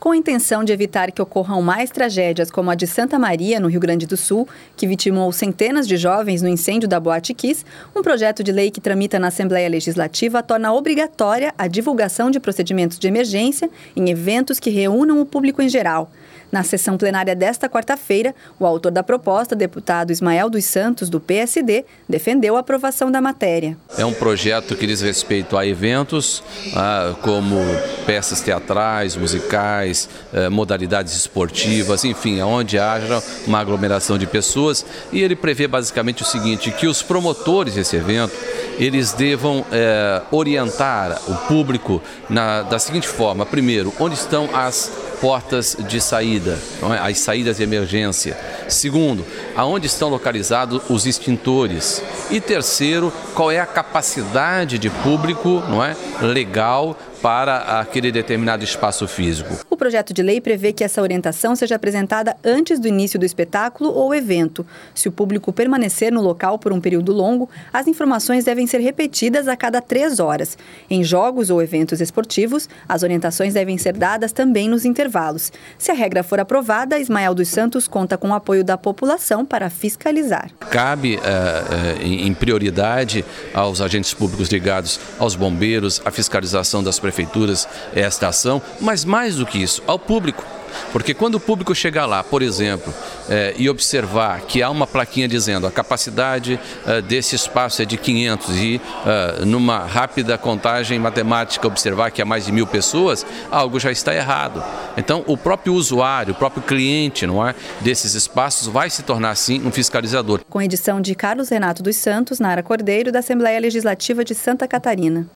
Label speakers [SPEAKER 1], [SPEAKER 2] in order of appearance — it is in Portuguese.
[SPEAKER 1] Com a intenção de evitar que ocorram mais tragédias como a de Santa Maria, no Rio Grande do Sul, que vitimou centenas de jovens no incêndio da Boate Kiss, um projeto de lei que tramita na Assembleia Legislativa torna obrigatória a divulgação de procedimentos de emergência em eventos que reúnam o público em geral. Na sessão plenária desta quarta-feira, o autor da proposta, deputado Ismael dos Santos, do PSD, defendeu a aprovação da matéria.
[SPEAKER 2] É um projeto que diz respeito a eventos como peças teatrais, musicais, modalidades esportivas, enfim, onde haja uma aglomeração de pessoas. E ele prevê basicamente o seguinte, que os promotores desse evento, eles devam orientar o público da seguinte forma. Primeiro, onde estão as portas de saída, não é? As saídas de emergência. Segundo, aonde estão localizados os extintores. E terceiro, qual é a capacidade de público, não é, legal para aquele determinado espaço físico.
[SPEAKER 1] O projeto de lei prevê que essa orientação seja apresentada antes do início do espetáculo ou evento. Se o público permanecer no local por um período longo, as informações devem ser repetidas a cada 3 horas. Em jogos ou eventos esportivos, as orientações devem ser dadas também nos intervalos. Se a regra for aprovada, Ismael dos Santos conta com o apoio da população para fiscalizar.
[SPEAKER 2] Cabe, em prioridade, aos agentes públicos ligados aos bombeiros, a fiscalização das prefeituras, esta ação, mas mais do que isso, ao público. Porque quando o público chegar lá, por exemplo, e observar que há uma plaquinha dizendo a capacidade desse espaço é de 500 e numa rápida contagem matemática observar que há mais de 1.000 pessoas, algo já está errado. Então o próprio usuário, o próprio cliente, não é, desses espaços vai se tornar sim um fiscalizador.
[SPEAKER 1] Com edição de Carlos Renato dos Santos, Nara Cordeiro, da Assembleia Legislativa de Santa Catarina.